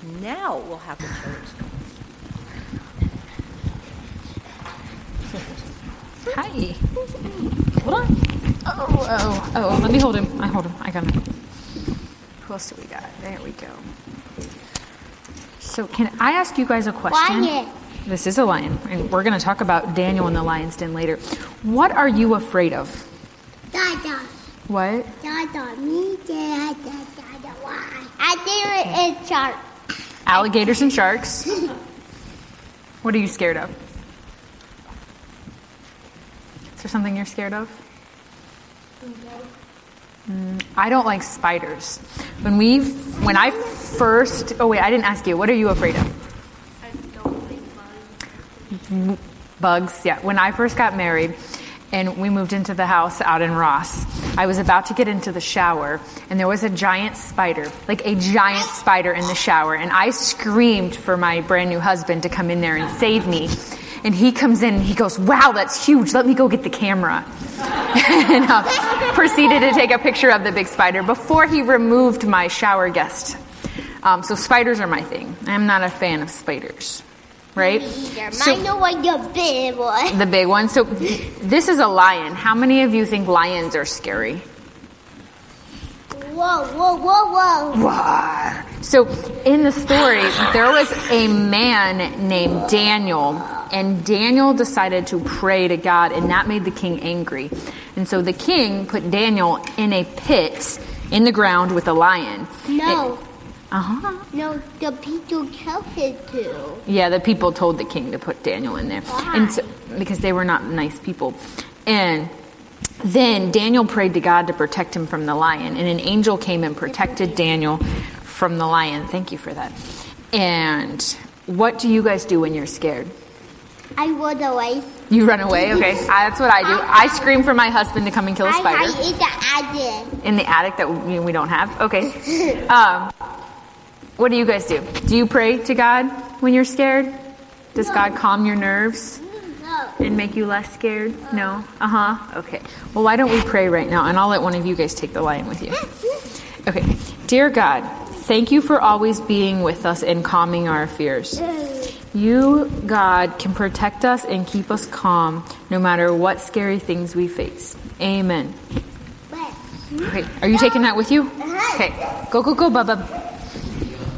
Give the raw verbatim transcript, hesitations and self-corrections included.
Now we'll have the children's toys. Hi. Hold on. Oh, oh, oh, let me hold him. I hold him. I got him. Who else do we got? There we go. So can I ask you guys a question? Lion. This is a lion, and we're going to talk about Daniel in the lion's den later. What are you afraid of? Dada. What? Dada. Me, dada, dada, why? I think it's shark. Alligators and sharks. What are you scared of? Is there something you're scared of? Mm, I don't like spiders. When we, when I first, oh wait, I didn't ask you. What are you afraid of? I don't like bugs. Bugs, yeah. When I first got married and we moved into the house out in Ross, I was about to get into the shower and there was a giant spider, like a giant spider in the shower. And I screamed for my brand new husband to come in there and save me. And he comes in and he goes, wow, that's huge. Let me go get the camera. and uh, proceeded to take a picture of the big spider before he removed my shower guest. Um, so spiders are my thing. I'm not a fan of spiders. Right? So, I know what the big one. The big one. So this is a lion. How many of you think lions are scary? Whoa, whoa, whoa, whoa. Roar. So in the story, there was a man named Daniel, and Daniel decided to pray to God, and that made the king angry. And so the king put Daniel in a pit in the ground with a lion. No. Uh huh. No, the people told him to. Yeah, the people told the king to put Daniel in there. Why? And so, because they were not nice people. And then Daniel prayed to God to protect him from the lion. And an angel came and protected Daniel from the lion. Thank you for that. And what do you guys do when you're scared? I run away. You run away? Okay. I, that's what I do. I scream for my husband to come and kill a I spider. hide in the attic. In the attic that we, we don't have? Okay. Um, what do you guys do? Do you pray to God when you're scared? Does No. God calm your nerves No. and make you less scared? No? Uh-huh. Okay. Well, why don't we pray right now? And I'll let one of you guys take the lion with you. Okay. Dear God, thank you for always being with us and calming our fears. You, God, can protect us and keep us calm no matter what scary things we face. Amen. Okay. Are you taking that with you? Okay. Go, go, go, Bubba.